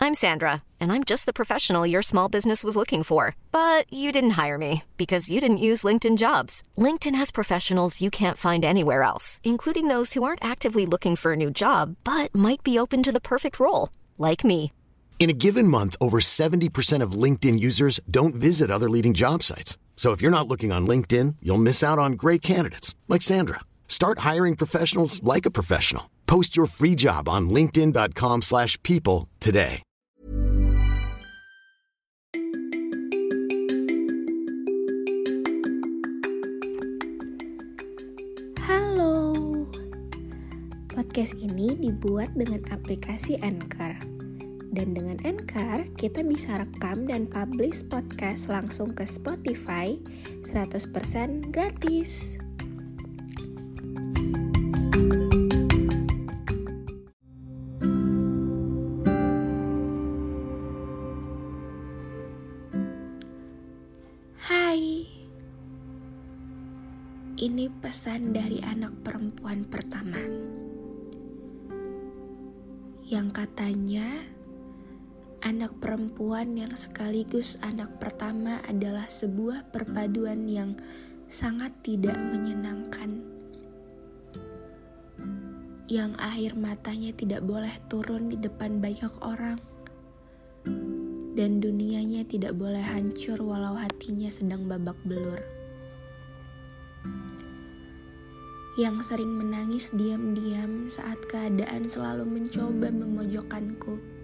I'm Sandra, and I'm just the professional your small business was looking for. But you didn't hire me because you didn't use LinkedIn Jobs. LinkedIn has professionals you can't find anywhere else, including those who aren't actively looking for a new job, but might be open to the perfect role, like me. In a given month, over 70% of LinkedIn users don't visit other leading job sites. So if you're not looking on LinkedIn, you'll miss out on great candidates like Sandra. Start hiring professionals like a professional. Post your free job on linkedin.com/people today. Halo. Podcast ini dibuat dengan aplikasi Anchor. Dan dengan Anchor, kita bisa rekam dan publish podcast langsung ke Spotify 100% gratis. Hai. Ini pesan dari anak perempuan pertama. Yang katanya anak perempuan yang sekaligus anak pertama adalah sebuah perpaduan yang sangat tidak menyenangkan. Yang air matanya tidak boleh turun di depan banyak orang. Dan dunianya tidak boleh hancur walau hatinya sedang babak belur. Yang sering menangis diam-diam saat keadaan selalu mencoba memojokkanku.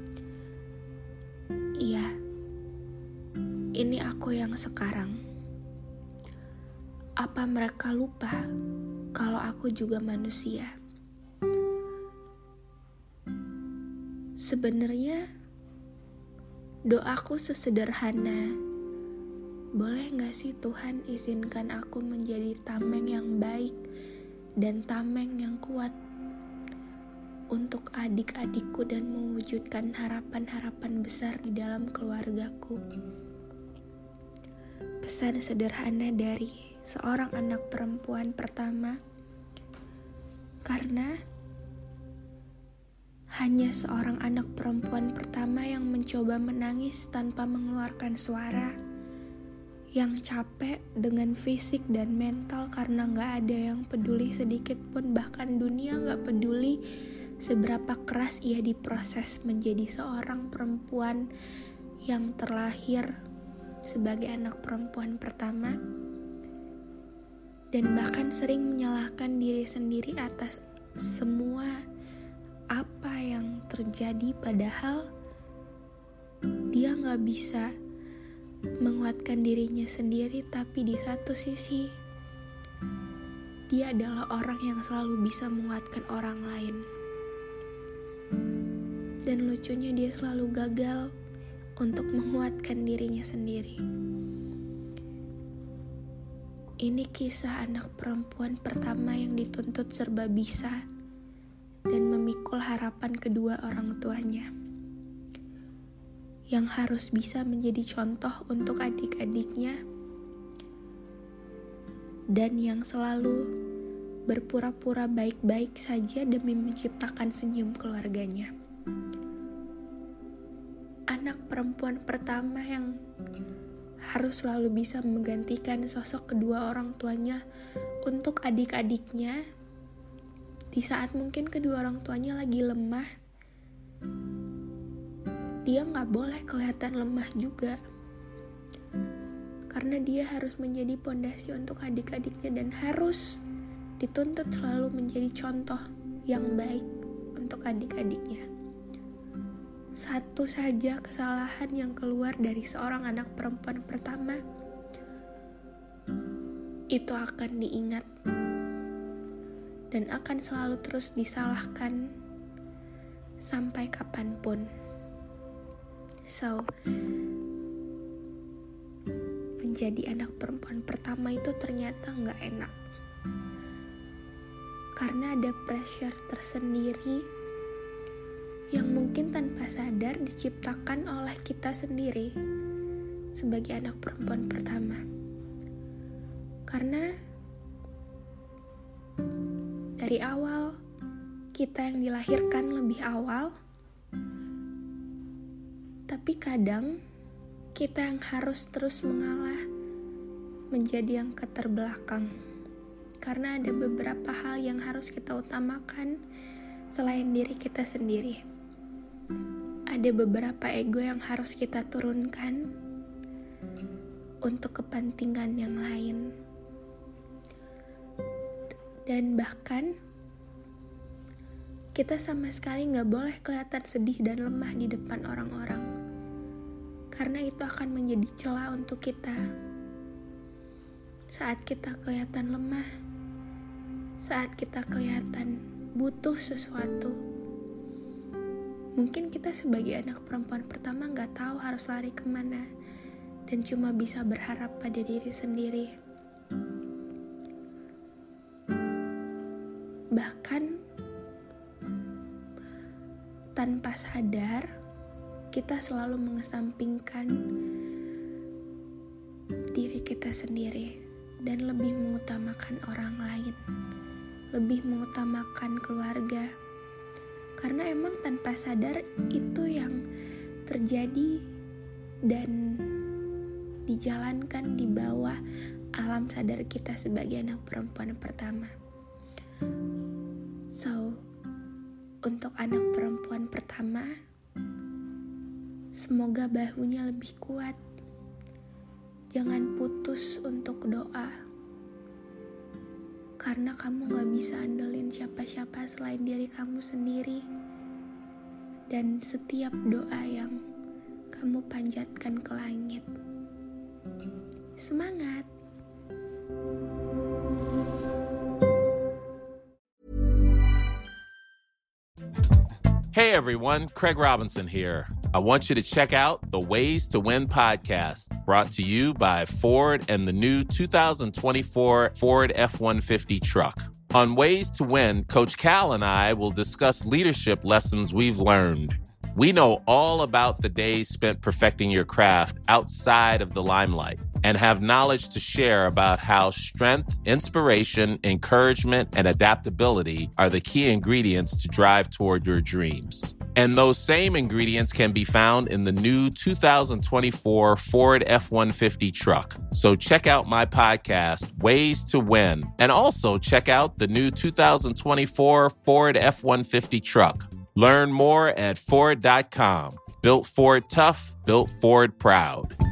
Iya, ini aku yang sekarang. Apa mereka lupa kalau aku juga manusia? Sebenarnya doaku sesederhana, boleh gak sih Tuhan izinkan aku menjadi tameng yang baik dan tameng yang kuat untuk adik-adikku dan mewujudkan harapan-harapan besar di dalam keluargaku. Pesan sederhana dari seorang anak perempuan pertama, karena hanya seorang anak perempuan pertama yang mencoba menangis tanpa mengeluarkan suara, yang capek dengan fisik dan mental karena gak ada yang peduli sedikit pun, bahkan dunia gak peduli seberapa keras ia diproses menjadi seorang perempuan yang terlahir sebagai anak perempuan pertama, dan bahkan sering menyalahkan diri sendiri atas semua apa yang terjadi, padahal dia gak bisa menguatkan dirinya sendiri. Tapi di satu sisi dia adalah orang yang selalu bisa menguatkan orang lain. Dan lucunya dia selalu gagal untuk menguatkan dirinya sendiri. Ini kisah anak perempuan pertama yang dituntut serba bisa dan memikul harapan kedua orang tuanya, yang harus bisa menjadi contoh untuk adik-adiknya, dan yang selalu berpura-pura baik-baik saja demi menciptakan senyum keluarganya. Anak perempuan pertama yang harus selalu bisa menggantikan sosok kedua orang tuanya untuk adik-adiknya di saat mungkin kedua orang tuanya lagi lemah. Dia gak boleh kelihatan lemah juga, karena dia harus menjadi pondasi untuk adik-adiknya dan harus dituntut selalu menjadi contoh yang baik untuk adik-adiknya. Satu saja kesalahan yang keluar dari seorang anak perempuan pertama, itu akan diingat dan akan selalu terus disalahkan sampai kapanpun. So, menjadi anak perempuan pertama itu ternyata gak enak, karena ada pressure tersendiri yang mungkin tanpa sadar diciptakan oleh kita sendiri sebagai anak perempuan pertama. Karena dari awal kita yang dilahirkan lebih awal, Tapi kadang kita yang harus terus mengalah, menjadi yang keterbelakang. Karena ada beberapa hal yang harus kita utamakan selain diri kita sendiri. Ada beberapa ego yang harus kita turunkan untuk kepentingan yang lain. Dan bahkan kita sama sekali gak boleh kelihatan sedih dan lemah di depan orang-orang. Karena itu akan menjadi celah untuk kita. Saat kita kelihatan lemah, saat kita kelihatan butuh sesuatu, mungkin kita sebagai anak perempuan pertama gak tahu harus lari kemana dan cuma bisa berharap pada diri sendiri. Bahkan tanpa sadar, kita selalu mengesampingkan diri kita sendiri dan lebih mengutamakan orang lain, lebih mengutamakan keluarga. Karena emang tanpa sadar itu yang terjadi dan dijalankan di bawah alam sadar kita sebagai anak perempuan pertama. So, untuk anak perempuan pertama, semoga bahunya lebih kuat. Jangan putus untuk doa. Karena kamu gak bisa andelin siapa-siapa selain diri kamu sendiri. Dan setiap doa yang kamu panjatkan ke langit. Semangat! Hey everyone, Craig Robinson here. I want you to check out the Ways to Win podcast, brought to you by Ford and the new 2024 Ford F-150 truck. On Ways to Win, Coach Cal and I will discuss leadership lessons we've learned. We know all about the days spent perfecting your craft outside of the limelight and have knowledge to share about how strength, inspiration, encouragement, and adaptability are the key ingredients to drive toward your dreams. And those same ingredients can be found in the new 2024 Ford F-150 truck. So check out my podcast, Ways to Win, and also check out the new 2024 Ford F-150 truck. Learn more at Ford.com. Built Ford tough, built Ford proud.